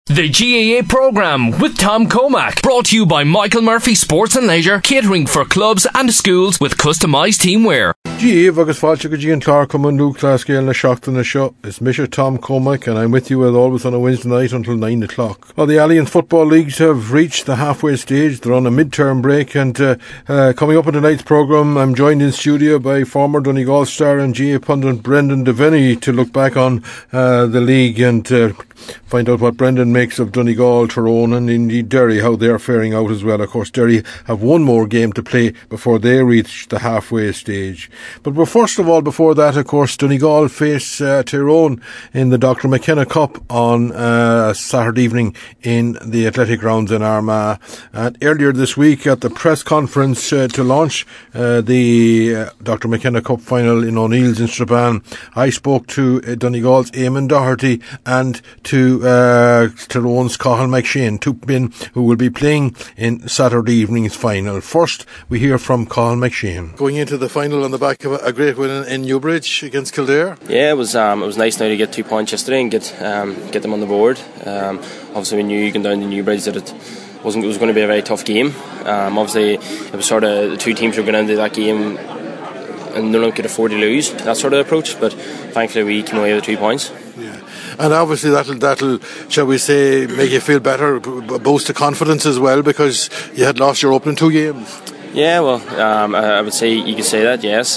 The GAA programme with Tom Comack, brought to you by Michael Murphy Sports and Leisure, catering for clubs and schools with customised teamwear. GAA agus fáilte go Gian Clark coming Luke Glasgow na Seachtain na Show. It's Misha Tom Comack and I'm with you as always on a Wednesday night until 9 o'clock. Well, the Alliance football leagues have reached the halfway stage. They're on a mid-term break and coming up in tonight's programme, I'm joined in studio by former Donegal star and GAA pundit Brendan Devaney to look back on the league and find out what Brendan makes of Donegal, Tyrone and indeed Derry, how they're faring out as well. Of course, Derry have one more game to play before they reach the halfway stage. But first of all, before that, of course, Donegal face Tyrone in the Dr. McKenna Cup on Saturday evening in the Athletic Grounds in Armagh. And earlier this week at the press conference to launch the Dr. McKenna Cup final in O'Neill's in Strabane, I spoke to Donegal's Eamon Doherty and to Tyrone's Cathal McShane, two men who will be playing in Saturday evening's final. First, we hear from Cathal McShane. Going into the final on the back of a great win in Newbridge against Kildare. Yeah, it was nice now to get 2 points yesterday and get them on the board. Obviously, we knew going down to Newbridge that it was going to be a very tough game. Obviously, it was sort of the two teams were going into that game and no one could afford to lose, that sort of approach. But thankfully, we came away with 2 points. Yeah. And obviously that'll, shall we say, make you feel better, boost the confidence as well, because you had lost your opening 2 games. Yeah, well, I would say you could say that, yes.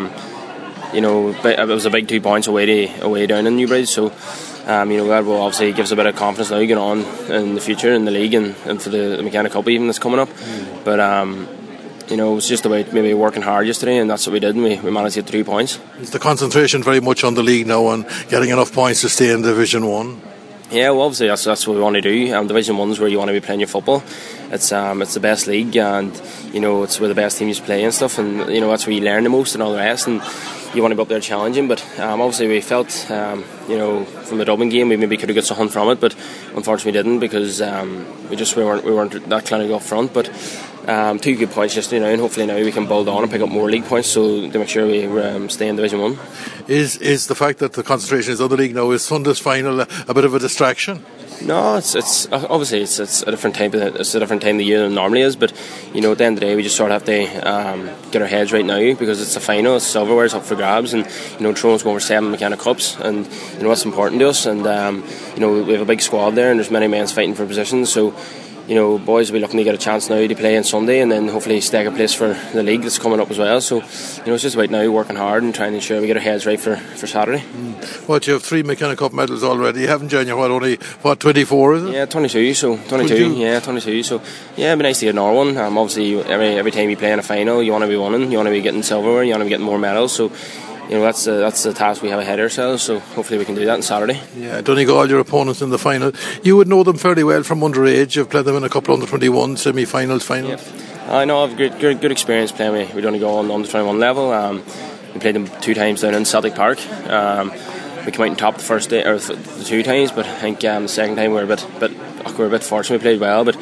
It was a big 2 points away down in Newbridge, so that will obviously gives a bit of confidence now going on in the future in the league and for the McKenna Cup even that's coming up. But it was just about maybe working hard yesterday, and that's what we did, and we managed to get 3 points. Is the concentration very much on the league now, on getting enough points to stay in Division 1? Yeah, well, obviously that's what we want to do. Division 1 is where you want to be playing your football. It's the best league, and it's where the best teams play and stuff, and that's where you learn the most and all the rest, and you want to be up there challenging. But obviously we felt from the Dublin game we maybe could have got something from it, but unfortunately we didn't, because we weren't that clinical up front. But 2 good points yesterday now, and hopefully now we can build on and pick up more league points so to make sure we stay in Division 1. Is the fact that the concentration is on the league now, is Sunday's final a bit of a distraction? No, it's obviously it's a different time. It's a different time of the year than it normally is. But at the end of the day, we just sort of have to get our heads right now, because it's a final. It's silverware, it's up for grabs, and Tyrone's going for 7 McKenna Cups, and that's important to us. And we have a big squad there, and there's many men fighting for positions. So boys will be looking to get a chance now to play on Sunday, and then hopefully stake a place for the league that's coming up as well. So it's just about now working hard and trying to ensure we get our heads right for Saturday. What, you have 3 McKenna Cup medals already, haven't you? And you're only 24, is it? Yeah, 22. So 22. Yeah, 22. So yeah, it'd be nice to get another one. Obviously, every time you play in a final, you want to be winning, you want to be getting silverware, you want to be getting more medals. So that's the task we have ahead of ourselves, so hopefully we can do that on Saturday. Yeah, Donegal, your opponents in the final, you would know them fairly well from underage. You've played them in a couple of under-21 semi-finals, finals. Yeah. I know I've good experience playing with Donegal on the under-21 level. We played them 2 times down in Celtic Park. We came out on top the first day, or the 2 times, but I think the second time we were a bit fortunate. We played well, but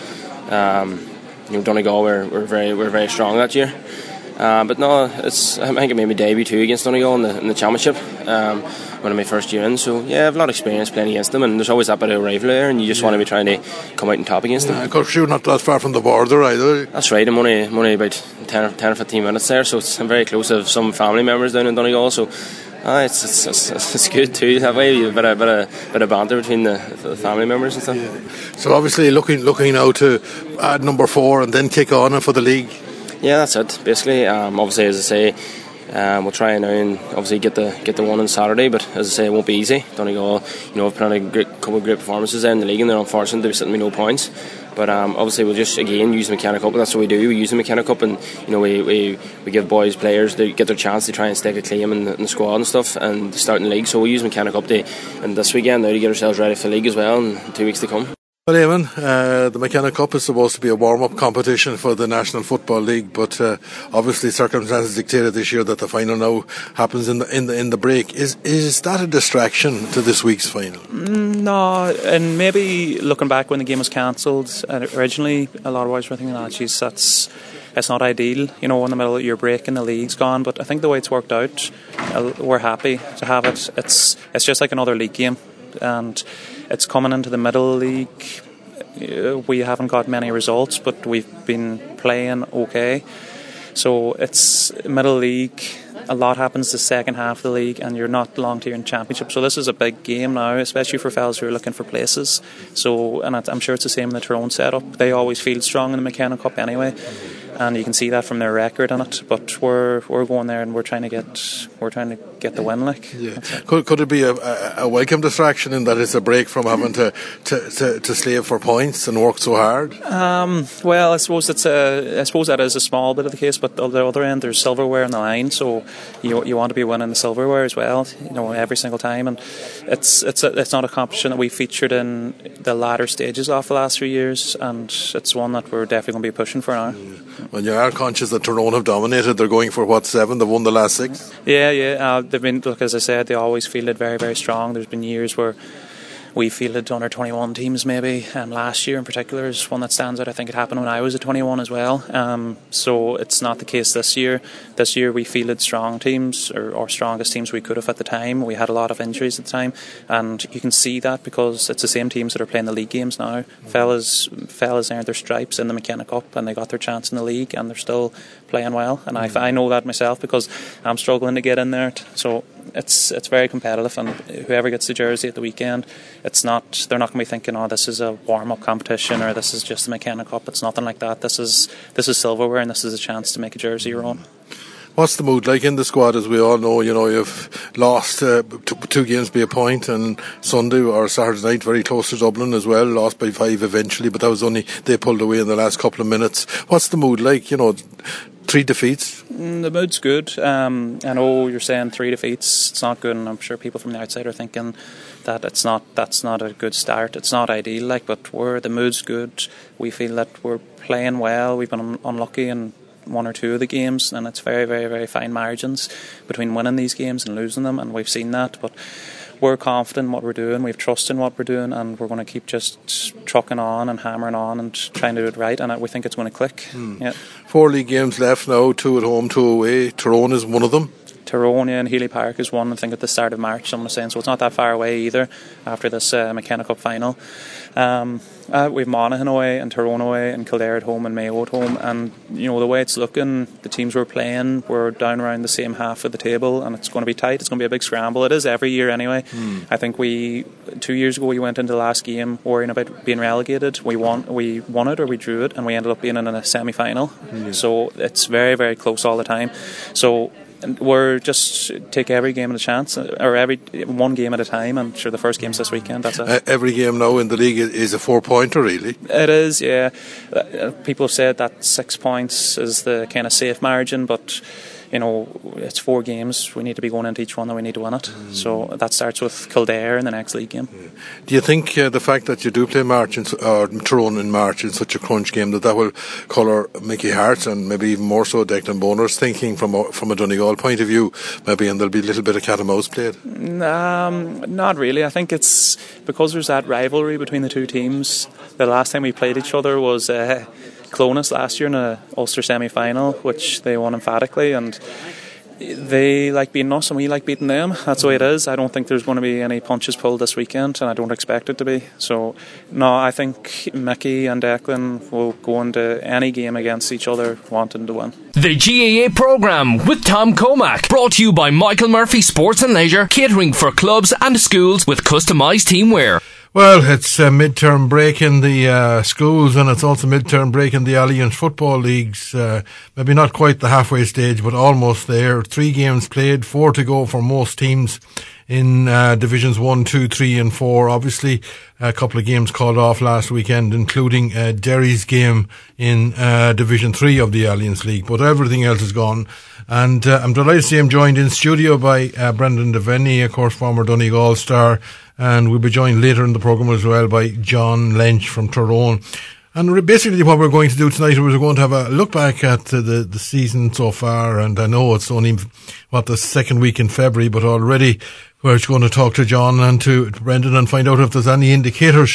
Donegal were very strong that year. But no, I think it made my debut too against Donegal in the championship when I'm my first year in. So yeah, I have a lot of experience playing against them, and there's always that bit of rivalry there, and you just want to be trying to come out on top against them. Of course, you're not that far from the border either. That's right. I'm only about 10 or 15 minutes there, so I'm very close to some family members down in Donegal. So it's good too that way. A bit of banter between the family members and stuff. Yeah. So obviously looking now to add number 4 and then kick on for the league. Yeah, that's it. Basically, obviously, as I say, we'll try now and obviously get the one on Saturday. But as I say, it won't be easy. Donegal, have put on a couple of great performances there in the league, and they're unfortunate to be sitting with no points. But obviously, we'll just again use the McKenna Cup. That's what we do. We use the McKenna Cup, and we give boys players to get their chance to try and stake a claim in the squad and stuff, and to start in the league. So we'll use McKenna Cup and this weekend now to get ourselves ready for the league as well in 2 weeks to come. Well, Eamon, the McKenna Cup is supposed to be a warm-up competition for the National Football League, but obviously circumstances dictated this year that the final now happens in the break. Is that a distraction to this week's final? No, and maybe looking back when the game was cancelled originally, a lot of boys were thinking, it's not ideal, in the middle of your break and the league's gone. But I think the way it's worked out, we're happy to have it. It's just like another league game, and it's coming into the middle league. We haven't got many results, but we've been playing okay. So it's middle league. A lot happens the second half of the league, and you're not long to your championship. So this is a big game now, especially for fellas who are looking for places. So, and I'm sure it's the same in the Tyrone setup. They always feel strong in the McKenna Cup anyway, and you can see that from their record in it. But we're going there and we're trying to get the win. Like, yeah. Could it be a welcome distraction in that it's a break from having to slave for points and work so hard? Well, I suppose that is a small bit of the case, but on the other end, there's silverware on the line, so you want to be winning the silverware as well, every single time. And it's not a competition that we featured in the latter stages of the last 3 years, and it's one that we're definitely going to be pushing for now. When you are conscious that Tyrone have dominated, they're going for 7? They've won the last 6. Yeah. They've been, look, as I said, they always fielded very, very strong. There's been years where we fielded under 21 teams maybe, and last year in particular is one that stands out. I think it happened when I was at 21 as well. So it's not the case this year. This year we fielded strong teams, or strongest teams we could have at the time. We had a lot of injuries at the time, and you can see that because it's the same teams that are playing the league games now. Fellas earned their stripes in the McKenna Cup, and they got their chance in the league, and they're still playing well. And I know that myself because I'm struggling to get in there. So it's very competitive, and whoever gets the jersey at the weekend, they're not going to be thinking, this is a warm-up competition or this is just the McKenna Cup. It's nothing like that. This is silverware, and this is a chance to make a jersey your own. What's the mood like in the squad? As we all know, you've lost 2 games by a point, and Sunday or Saturday night very close to Dublin as well, lost by 5 eventually, but that was only they pulled away in the last couple of minutes. What's the mood like? 3 defeats? The mood's good. I know you're saying 3 defeats, it's not good, and I'm sure people from the outside are thinking that that's not a good start. It's not ideal, but the mood's good. We feel that we're playing well. We've been unlucky in 1 or 2 of the games, and it's very, very, very fine margins between winning these games and losing them, and we've seen that. But we're confident in what we're doing, we've trust in what we're doing, and we're going to keep just trucking on and hammering on and trying to do it right, and we think it's going to click. Yeah. 4 league games left now, 2 at home, 2 away. Tyrone is one of them. Tyrone and Healy Park is one, I think, at the start of March, I'm saying, so it's not that far away either after this McKenna Cup final. We've Monaghan away and Tyrone away and Kildare at home and Mayo at home, and the way it's looking, the teams we're playing, we're down around the same half of the table, and it's going to be tight. It's going to be a big scramble. It is every year anyway. I think 2 years ago we went into the last game worrying about being relegated. We won it or we drew it, and we ended up being in a semi-final. So it's very, very close all the time. So we're just take every game at a chance, or every one game at a time. I'm sure the first game's this weekend. That's it. Every game now in the league is a 4-pointer, really. It is, yeah. People have said that 6 points is the kind of safe margin, but it's 4 games. We need to be going into each one, and we need to win it. So that starts with Kildare in the next league game. Yeah. Do you think the fact that you do play Tyrone in March in such a crunch game that will colour Mickey Hart and maybe even more so Declan Bonner's thinking from a Donegal point of view, maybe, and there'll be a little bit of cat and mouse played? Not really. I think it's because there's that rivalry between the 2 teams. The last time we played each other was Clonus last year in an Ulster semi-final, which they won emphatically, and they like beating us and we like beating them. That's the way it is. I don't think there's going to be any punches pulled this weekend, and I don't expect it to be. So no, I think Mickey and Declan will go into any game against each other wanting to win. The GAA programme with Tom Comack, brought to you by Michael Murphy Sports and Leisure, catering for clubs and schools with customised teamwear. Well, it's a mid-term break in the schools, and it's also mid-term break in the Alliance football leagues. Maybe not quite the halfway stage, but almost there. 3 games played, 4 to go for most teams in divisions 1, 2, 3 and 4. Obviously, a couple of games called off last weekend, including Derry's game in Division 3 of the Alliance League. But everything else is gone. And I'm delighted to see him joined in studio by Brendan Devaney, of course, former Donegal star. And we'll be joined later in the programme as well by John Lynch from Tyrone. And basically what we're going to do tonight is we're going to have a look back at the season so far. And I know it's only, the second week in February, but already we're going to talk to John and to Brendan and find out if there's any indicators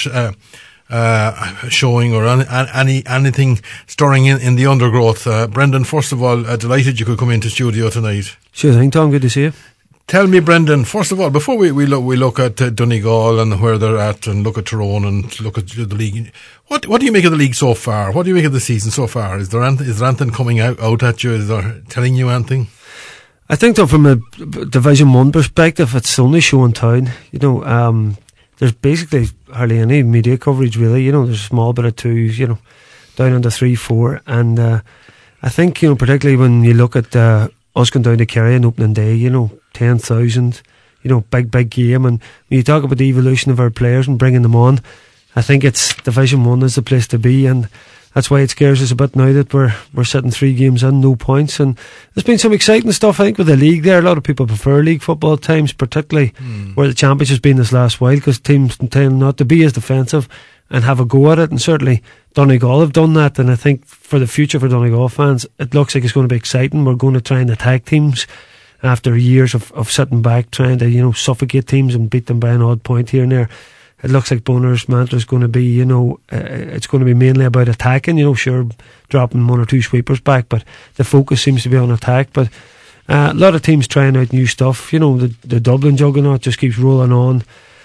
showing or anything stirring in the undergrowth. Brendan, first of all, delighted you could come into studio tonight. Sure thing, Tom. Good to see you. Tell me, Brendan, first of all, before we look at Donegal and where they're at, and look at Tyrone and look at the league, what do you make of the league so far? What do you make of the season so far? Is there anything coming out at you? Is there telling you anything? I think that from a Division 1 perspective, it's only show in town. There's basically hardly any media coverage, really. There's a small bit of 2, down into 3, 4. And I think, particularly when you look at us going down to Kerry on opening day, 10,000, big game. And when you talk about the evolution of our players and bringing them on, I think it's Division 1 is the place to be, and that's why it scares us a bit now that we're sitting 3 games in, no points. And there's been some exciting stuff, I think, with the league there. A lot of people prefer league football at times, particularly where the Championship has been this last while, because teams tend not to be as defensive and have a go at it, and certainly Donegal have done that. And I think for the future for Donegal fans, it looks like it's going to be exciting. We're going to try and attack teams after years of sitting back, trying to suffocate teams and beat them by an odd point here and there. It looks like Bonner's mantra is going to be, it's going to be mainly about attacking, sure, dropping 1 or 2 sweepers back, but the focus seems to be on attack. But a lot of teams trying out new stuff. The Dublin juggernaut just keeps rolling on.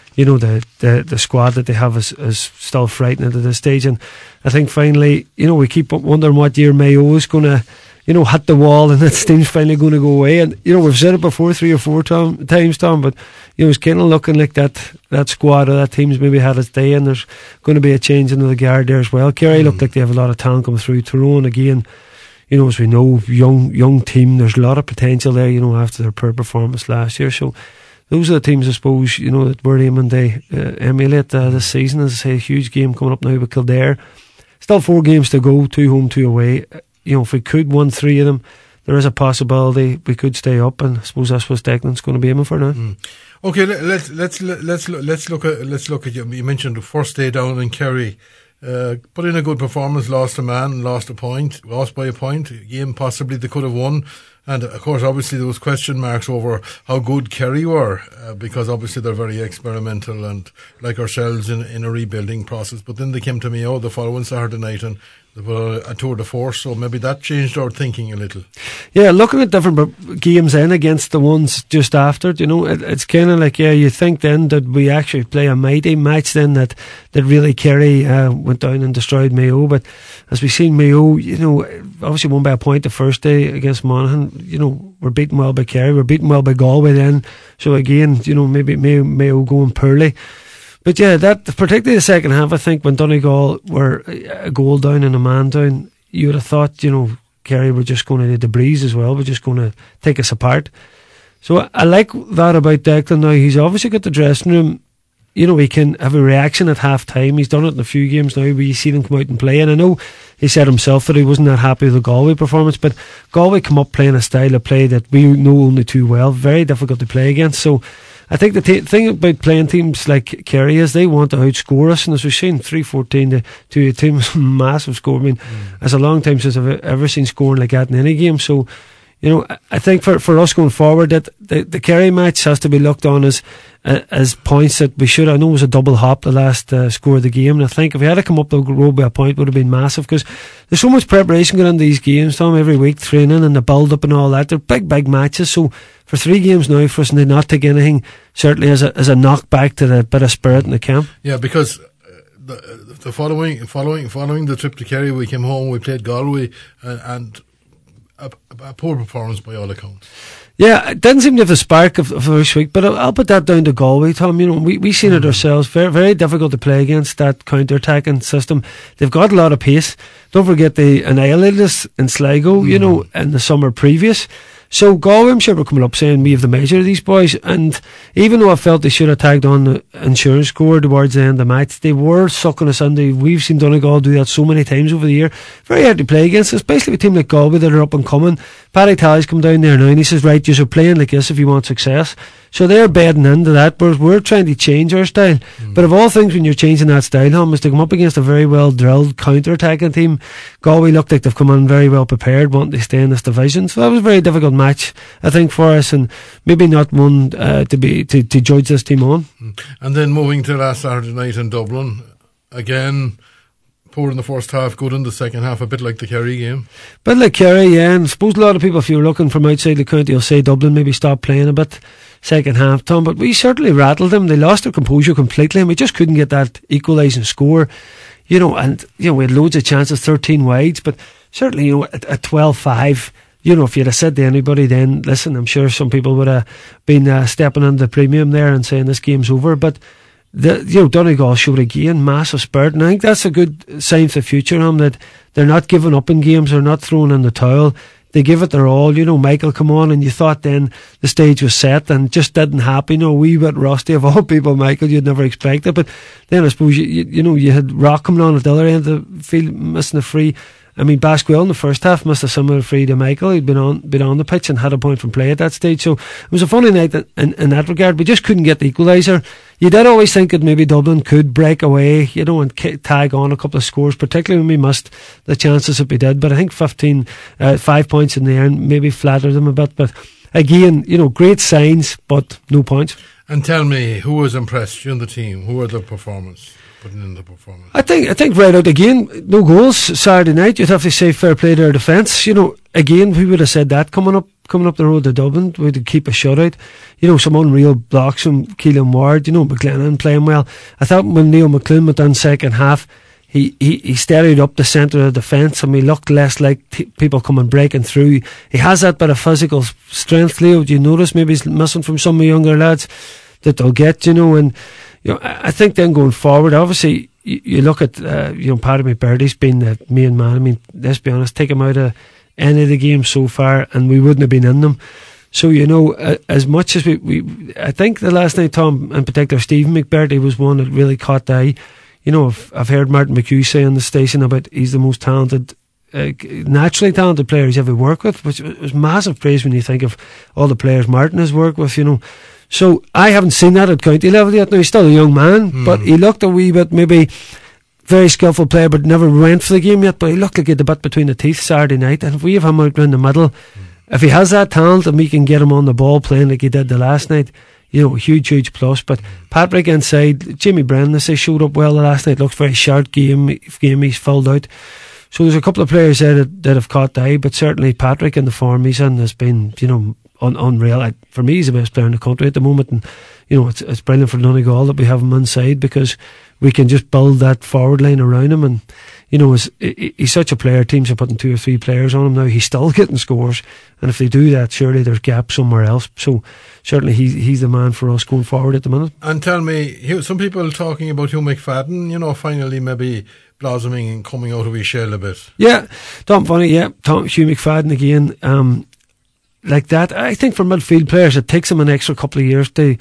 The squad that they have is still frightening at this stage. And I think finally, we keep wondering what year Mayo is going to, hit the wall and that team's finally going to go away. And, we've said it before 3 or 4 times, Tom, but, it's kind of looking like that squad or that team's maybe had its day, and there's going to be a change into the guard there as well. Kerry look like they have a lot of talent coming through. Tyrone, again, as we know, young team, there's a lot of potential there, after their poor performance last year. So those are the teams, I suppose, that we're aiming to emulate this season. As I say, a huge game coming up now with Kildare. Still 4 games to go, 2 home, 2 away. If we could win 3 of them, there is a possibility we could stay up, and I suppose that's what Declan's going to be aiming for now. Okay, let's look at you. You mentioned the first day down in Kerry. Put in a good performance, lost a man, lost by a point. A game possibly they could have won. And of course, obviously, there was question marks over how good Kerry were, because obviously they're very experimental and like ourselves in a rebuilding process. But then they came to Mayo the following Saturday night and they put a tour de force, so maybe that changed our thinking a little. Yeah, looking at different games in against the ones just after, it's kind of like, you think then that we actually play a mighty match then that really Kerry went down and destroyed Mayo. But as we've seen, Mayo, obviously won by a point the first day against Monaghan. We're beaten well by Kerry, we're beaten well by Galway then. So again, maybe Mayo going poorly. But yeah, that particularly the second half, I think when Donegal were a goal down and a man down, you would have thought, Kerry were just going to the breeze as well. We're just going to take us apart. So I like that about Declan now. He's obviously got the dressing room. He can have a reaction at half time. He's done it in a few games now where you see them come out and play. And I know he said himself that he wasn't that happy with the Galway performance, but Galway come up playing a style of play that we know only too well. Very difficult to play against. So I think the thing about playing teams like Kerry is they want to outscore us, and as we've seen, 3-14 to a team's massive score. I mean, it's a long time since I've ever seen scoring like that in any game. So, I think for us going forward, that the Kerry match has to be looked on as points that we should. I know it was a double hop the last score of the game, and I think if we had to come up the road by a point, it would have been massive, because there's so much preparation going into these games, Tom, every week, training and the build up and all that. They're big matches. So for 3 games now, for us to not take anything, certainly as a knock back to the bit of spirit in the camp. Yeah, because the following the trip to Kerry, we came home, we played Galway, and a poor performance by all accounts. Yeah, it didn't seem to have the spark of the first week, but I'll put that down to Galway, Tom. We seen it ourselves. Very, very difficult to play against that counter-attacking system. They've got a lot of pace. Don't forget they annihilated us in Sligo, in the summer previous. So Galway, I'm sure, were coming up saying we have the measure of these boys, and even though I felt they should have tagged on the insurance score towards the end of the match, they were sucking us into. We've seen Donegal do that so many times over the year. Very hard to play against, especially a team like Galway that are up and coming. Paddy Tally's come down there now and he says, right, you're playing like this if you want success. So they're bedding into that, whereas we're trying to change our style. But of all things, when you're changing that style, Tom, is to come up against a very well drilled counter-attacking team. Galway looked like they've come in very well prepared, wanting to stay in this division. So that was a very difficult match, I think, for us, and maybe not one to judge this team on. And then moving to last Saturday night in Dublin, again, poor in the first half, good in the second half, a bit like the Kerry game. Bit like Kerry, yeah, and I suppose a lot of people, if you're looking from outside the county, will say Dublin maybe stopped playing a bit. second half, Tom, but we certainly rattled them. They lost their composure completely, and we just couldn't get that equalising score. You know, and you know, we had loads of chances, 13 wides, but certainly, you know, at 12-5, you know, if you'd have said to anybody then, listen, I'm sure some people would have been stepping on the premium there and saying this game's over. But Donegal showed again massive spirit, and I think that's a good sign for the future. That they're not giving up in games, they're not throwing in the towel. They give it their all. You know, Michael come on, and you thought then the stage was set, and just didn't happen. You know, a wee bit rusty of all people, Michael. You'd never expect it, but then I suppose you had Rock coming on at the other end of the field, missing a free. I mean, Basquel in the first half missed a similar free to Michael. He'd been on the pitch and had a point from play at that stage. So it was a funny night in that regard. We just couldn't get the equaliser. You did always think that maybe Dublin could break away, you know, and tag on a couple of scores, particularly when we missed the chances that we did. But I think 5 points in the end maybe flattered them a bit. But again, you know, great signs, but no points. And tell me, who was impressed in the team? Who were the performance? Putting in the performance. I think right out again, no goals Saturday night. You'd have to say fair play to our defence. You know, again, we would have said that coming up the road to Dublin, we'd keep a shutout. You know, some unreal blocks from Keelan Ward. You know, McLennan playing well. I thought when Leo McClune went on second half, he steadied up the centre of the defence, and we looked less like people coming breaking through. He has that bit of physical strength, Leo. Do you notice maybe he's missing from some of the younger lads that they'll get, you know, and you know, I think then going forward, obviously, you look at, Paddy McBurdy's been the main man. I mean, let's be honest, take him out of any of the games so far, and we wouldn't have been in them. So, you know, as much as I think the last night, Tom, in particular, Stephen McBurdy was one that really caught the eye. You know, I've heard Martin McHugh say on the station about he's the most talented, naturally talented player he's ever worked with, which was massive praise when you think of all the players Martin has worked with, you know. So I haven't seen that at county level yet. Now, he's still a young man, but he looked a wee bit maybe very skillful player, but never went for the game yet. But he looked like he had the bit between the teeth Saturday night. And if we have him out in the middle, if he has that talent and we can get him on the ball playing like he did the last night, you know, huge plus. But Patrick inside, Jamie Brennan, they say, showed up well the last night. Looked very sharp game he's filled out. So there's a couple of players there that have caught the eye, but certainly Patrick in the form he's in has been, you know, unreal. For me, he's the best player in the country at the moment, and you know, it's brilliant for Donegal that we have him inside, because we can just build that forward line around him. And you know, he's such a player. Teams are putting 2 or 3 players on him now. He's still getting scores, and if they do that, surely there's gaps somewhere else. So certainly he's the man for us going forward at the minute. And tell me, some people talking about Hugh McFadden, you know, finally maybe blossoming and coming out of his shell a bit. Yeah, Hugh McFadden again. Like that, I think for midfield players, it takes them an extra couple of years to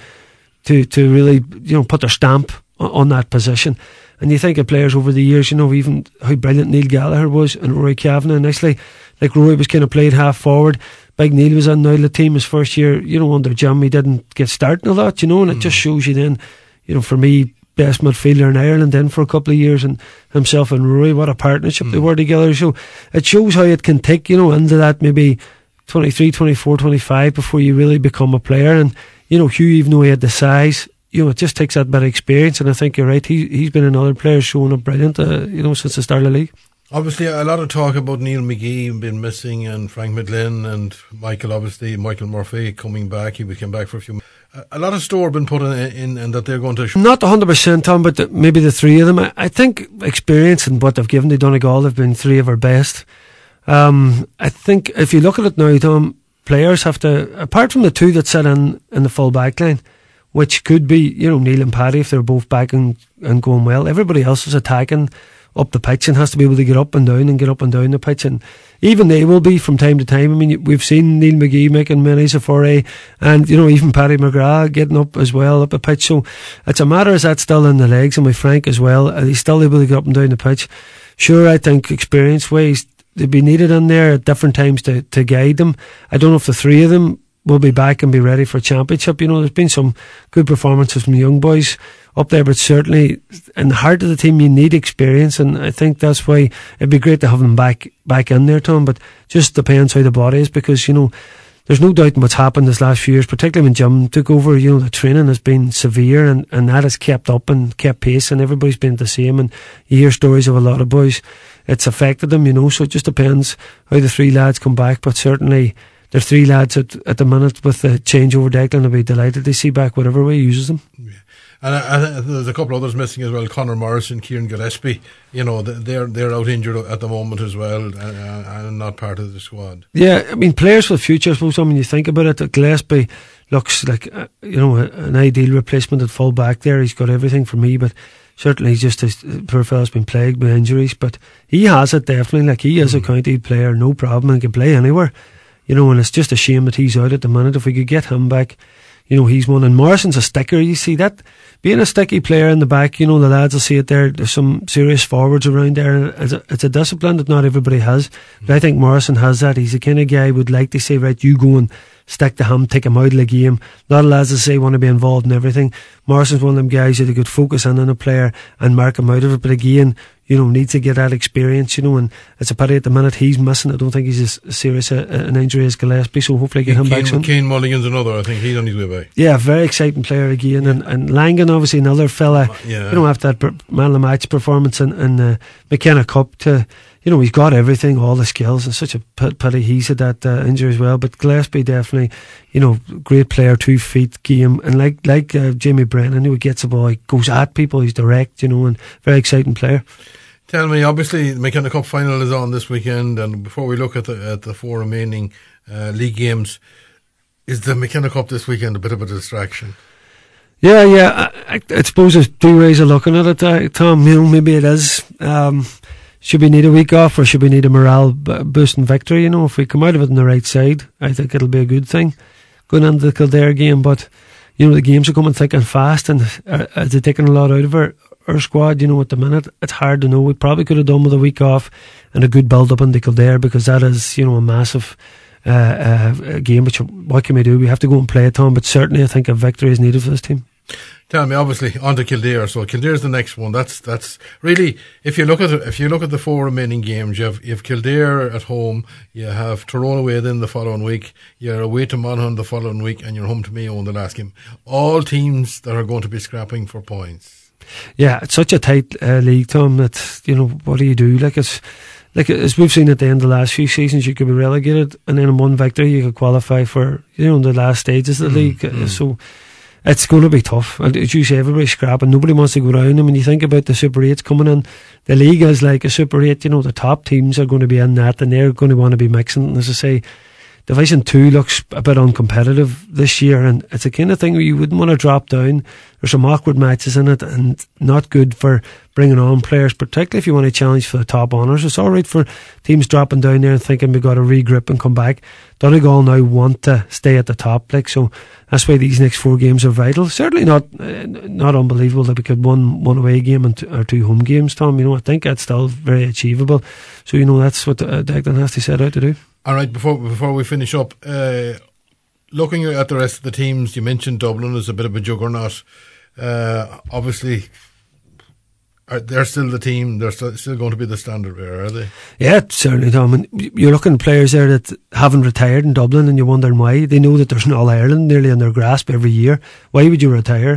really, you know, put their stamp on that position. And you think of players over the years, you know, even how brilliant Neil Gallagher was and Rory Kavanagh initially. Like Rory was kind of played half forward. Big Neil was in now the team his first year, you know, under Jim. He didn't get started a lot, you know, and it just shows you then, you know, for me, best midfielder in Ireland then for a couple of years, and himself and Rory, what a partnership they were together. So it shows how it can take, you know, into that maybe 23, 24, 25 before you really become a player. And you know, Hugh, even though he had the size, you know, it just takes that bit of experience. And I think you're right, he's been another player showing up brilliant, you know, since the start of the league. Obviously a lot of talk about Neil McGee being missing, and Frank McLean, and Michael Murphy coming back. He came back for a few months. A lot of store been put in and that they're going to... Not 100%, Tom, but maybe the 3 of them. I think experience and what they've given to Donegal have been 3 of our best. I think if you look at it now, Tom, players have to, apart from the 2 that sit in the full back line, which could be, you know, Neil and Paddy if they're both back and going well, everybody else is attacking up the pitch and has to be able to get up and down the pitch, and even they will be from time to time. I mean, we've seen Neil McGee making many a foray, and you know, even Paddy McGrath getting up as well up the pitch. So it's a matter, is that still in the legs, and with Frank as well, he's still able to get up and down the pitch. Sure, I think experience ways they'd be needed in there at different times to guide them. I don't know if the 3 of them will be back and be ready for a championship. You know, there's been some good performances from the young boys up there, but certainly in the heart of the team you need experience, and I think that's why it'd be great to have them back in there, Tom. But just depends how the body is, because you know, there's no doubt in what's happened this last few years, particularly when Jim took over. You know, the training has been severe, and that has kept up and kept pace, and everybody's been the same. And you hear stories of a lot of boys, it's affected them, you know. So it just depends how the 3 lads come back, but certainly there's 3 lads at the minute with the changeover. Declan will be delighted to see back whatever way he uses them. Yeah. And there's a couple others missing as well. Conor Morrison, Kieran Gillespie, they're out injured at the moment as well, and not part of the squad. Yeah, I mean, players for the future, I suppose. When you think about it, Gillespie looks like an ideal replacement at full back there. He's got everything for me, but certainly he's just a poor fella's been plagued by injuries. But he has it definitely. Like, he is a county player, no problem, and can play anywhere. And it's just a shame that he's out at the minute. If we could get him back, he's one. And Morrison's a sticker. You see that, being a sticky player in the back, the lads will see it there. There's some serious forwards around there. It's a discipline that not everybody has. But I think Morrison has that. He's the kind of guy who would like to say, right, you go and stick to him, take him out of the game. Not a lads that say want to be involved in everything. Morrison's one of them guys that could focus in on a player and mark him out of it. But again, needs to get that experience, and it's a pity at the minute he's missing. I don't think he's as serious an injury as Gillespie, so hopefully get him back soon. Kane Mulligan's another. I think he's on his way back. Yeah, very exciting player again, and Langan obviously another fella. After that man of the match performance in McKenna Cup, he's got everything, all the skills, and such a pity he's had that injury as well. But Gillespie definitely, great player, 2 feet game, and like Jamie Brennan, who gets the ball, he goes at people, he's direct, and very exciting player. Tell me, obviously the McKenna Cup final is on this weekend, and before we look at the 4 remaining league games, is the McKenna Cup this weekend a bit of a distraction? Yeah. I suppose there's 2 ways of looking at it, Tom. Maybe it is. Should we need a week off, or should we need a morale boosting victory? If we come out of it on the right side, I think it'll be a good thing going into the Kildare game. But the games are coming thick and fast, and they're taking a lot out of our squad. At the minute it's hard to know. We probably could have done with a week off and a good build up into Kildare, because that is a massive game. Which, what can we do? We have to go and play it, Tom. But certainly I think a victory is needed for this team. Tell me, obviously, on to Kildare. So Kildare's the next one. That's really, if you look at the 4 remaining games, you have Kildare at home, you have Tyrone away then the following week, you're away to Monaghan the following week, and you're home to Mayo in the last game. All teams that are going to be scrapping for points. Yeah, it's such a tight league, Tom, that what do you do? Like as we've seen at the end of the last few seasons, you could be relegated, and then in one victory you could qualify for the last stages of the league. So it's going to be tough. And as you say, everybody's scrapping. Nobody wants to go down. And when you think about the Super 8s coming in, the league is like a Super 8. The top teams are going to be in that, and they're going to want to be mixing. And as I say, Division 2 looks a bit uncompetitive this year, and it's the kind of thing where you wouldn't want to drop down. There's some awkward matches in it, and not good for bringing on players, particularly if you want to challenge for the top honours. It's alright for teams dropping down there and thinking we've got to regroup and come back. Donegal now want to stay at the top, so that's why these next 4 games are vital. Certainly not unbelievable that we could one away game or 2 home games, Tom. I think that's still very achievable. So that's what Declan has to set out to do. All right, before we finish up, looking at the rest of the teams, you mentioned Dublin is a bit of a juggernaut. Obviously, they're still the team. They're still going to be the standard bearer, are they? Yeah, certainly, Tom. And you're looking at players there that haven't retired in Dublin, and you're wondering why. They know that there's an All-Ireland nearly in their grasp every year. Why would you retire?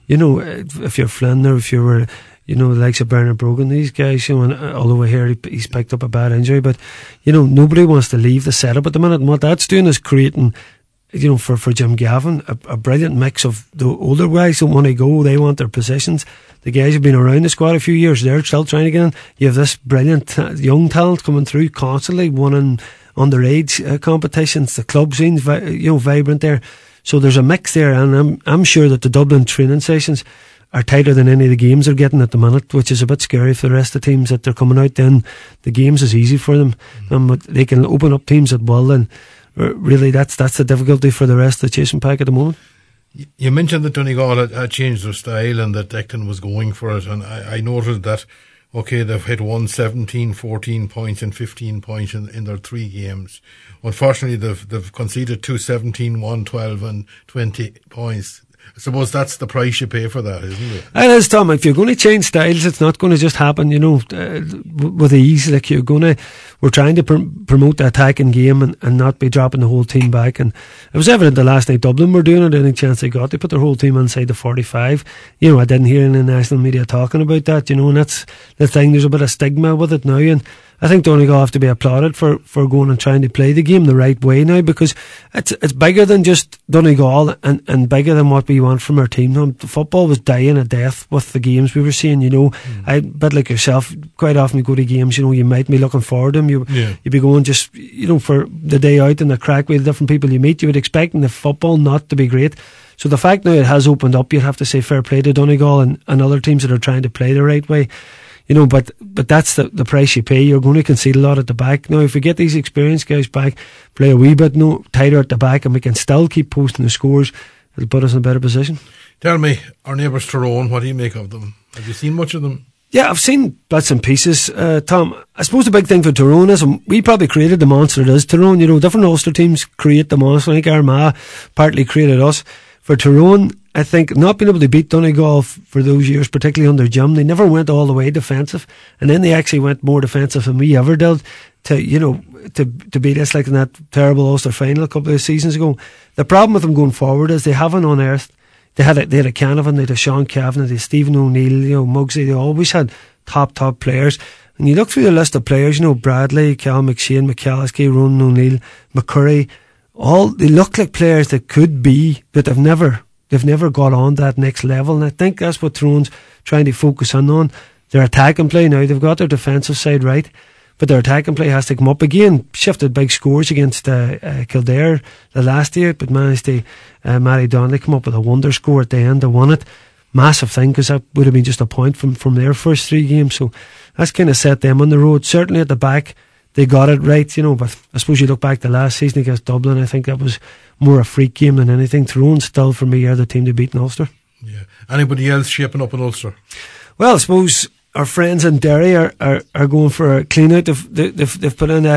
If you're Flynn, or if you were, the likes of Bernard Brogan, these guys, and although I hear he's picked up a bad injury, but, nobody wants to leave the setup at the minute. And what that's doing is creating, for Jim Gavin, a brilliant mix of the older guys don't want to go, they want their positions. The guys who've been around the squad a few years, they're still trying to get in. You have this brilliant young talent coming through constantly, winning underage competitions. The club scene's vibrant there. So there's a mix there, and I'm sure that the Dublin training sessions are tighter than any of the games they're getting at the minute, which is a bit scary for the rest of the teams that they're coming out. Then the games is easy for them, but they can open up teams at will, and really that's the difficulty for the rest of the chasing pack at the moment. You mentioned that Donegal had changed their style and that Declan was going for it, and I noted that, okay, they've hit 17, 14 points and 15 points in their 3 games. Unfortunately, they've conceded 2, 17, 1, 12 and 20 points. I suppose that's the price you pay for that, isn't it? It is, Tom. If you're going to change styles, it's not going to just happen, with ease. Like we're trying to promote the attacking game and not be dropping the whole team back. And it was evident the last night Dublin were doing it. Any chance they got, they put their whole team inside the 45. I didn't hear any national media talking about that, and that's the thing. There's a bit of stigma with it now, and I think Donegal have to be applauded for going and trying to play the game the right way now, because it's bigger than just Donegal and bigger than what we want from our team. The football was dying a death with the games we were seeing, you know. A bit like yourself, quite often you go to games, you know, you might be looking forward to them. You'd be going just, you know, for the day out and the crack with the different people you meet. You would expect the football not to be great. So the fact now it has opened up, you'd have to say fair play to Donegal and other teams that are trying to play the right way. You know, but that's the price you pay. You're going to concede a lot at the back. Now, if we get these experienced guys back, play a wee bit tighter at the back, and we can still keep posting the scores, it'll put us in a better position. Tell me, our neighbours Tyrone, what do you make of them? Have you seen much of them? Yeah, I've seen bits and pieces, Tom. I suppose the big thing for Tyrone is we probably created the monster it is Tyrone. You know, different Ulster teams create the monster. I think Armagh partly created us. For Tyrone, I think not being able to beat Donegal for those years, particularly under Jim, they never went all the way defensive, and then they actually went more defensive than we ever did to beat us like in that terrible Ulster final a couple of seasons ago. The problem with them going forward is they haven't unearthed. They had a Canavan, they had a Sean Kavanagh, they had Stephen O'Neill, you know, Muggsy. They always had top players. And you look through the list of players, you know, Bradley, Cal McShane, McCalliskey, Ronan O'Neill, McCurry. They look like players that could be, but they've never got on that next level. And I think that's what Tyrone's trying to focus on. Their attacking play now, they've got their defensive side right, but their attacking play has to come up again. Shifted big scores against Kildare the last year, but managed to Matty Donnelly come up with a wonder score at the end to win it. Massive thing, because that would have been just a point from their first 3 games. So that's kind of set them on the road. Certainly at the back, they got it right, you know, but I suppose you look back to last season against Dublin, I think that was more a freak game than anything. Tyrone still, for me, are the team to beat in Ulster. Yeah. Anybody else shaping up in Ulster? Well, I suppose our friends in Derry are going for a clean out. They've put in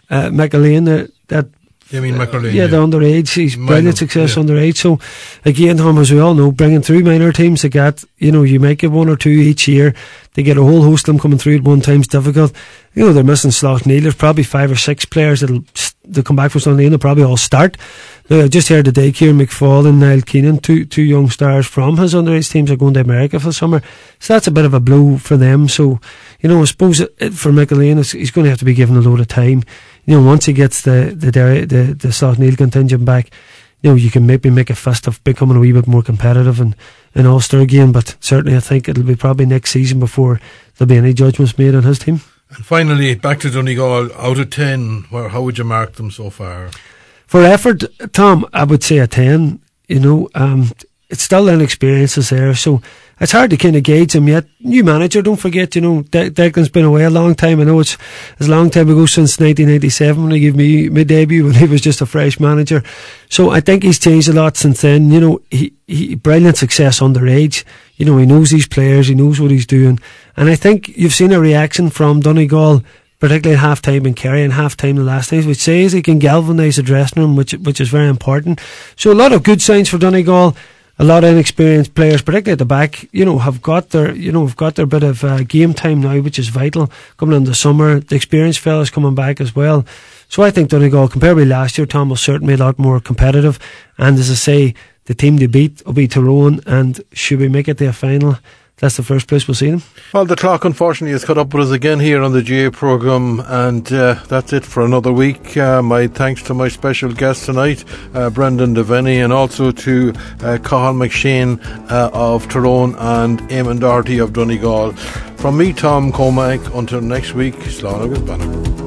McAlean, that you mean McAlean? Yeah, the underage. He's brilliant success underage. So again, Tom, as we all know, bringing through minor teams to get, you know, you might get 1 or 2 each year. They get a whole host of them coming through at one time is difficult. You know, they're missing Slaughtneil. There's probably 5 or 6 players they'll come back from Slaughtneil. They'll probably all start. Now, I just heard today, Kieran McFall and Niall Keenan, two young stars from his underage teams, are going to America for the summer. So that's a bit of a blow for them. So, you know, I suppose for McAlean, he's going to have to be given a load of time. You know, once he gets the Slaughtneil contingent back, you know, you can maybe make a fist of becoming a wee bit more competitive in Ulster again. But certainly I think it'll be probably next season before there'll be any judgments made on his team. And finally, back to Donegal, out of 10, how would you mark them so far? For effort, Tom, I would say a 10. You know, it's still inexperiences there, so it's hard to kind of gauge him yet. New manager, don't forget, you know, Declan's been away a long time. I know it's a long time ago, since 1997 when he gave me my debut, when he was just a fresh manager. So I think he's changed a lot since then. You know, he brilliant success underage. You know, he knows these players, he knows what he's doing. And I think you've seen a reaction from Donegal, particularly at half-time in Kerry and half-time the last times, which says he can galvanise the dressing room, which is very important. So a lot of good signs for Donegal. A lot of inexperienced players, particularly at the back, you know, have got their bit of game time now, which is vital coming into the summer. The experienced fellas coming back as well. So I think Donegal, compared with last year, Tom, will certainly be a lot more competitive. And as I say, the team to beat will be Tyrone, and should we make it to a final, that's the first place we'll see them. Well, the clock unfortunately has caught up with us again here on the GA programme, and that's it for another week. My thanks to my special guest tonight, Brendan Devaney, and also to Cathal McShane of Tyrone and Eamon Doherty of Donegal. From me, Tom Cormack, until next week, Slán agus Banna.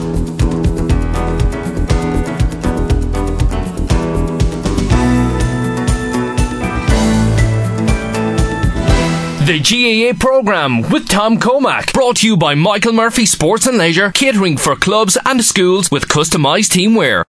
The GAA programme with Tom Cormack, brought to you by Michael Murphy Sports and Leisure, catering for clubs and schools with customised teamwear.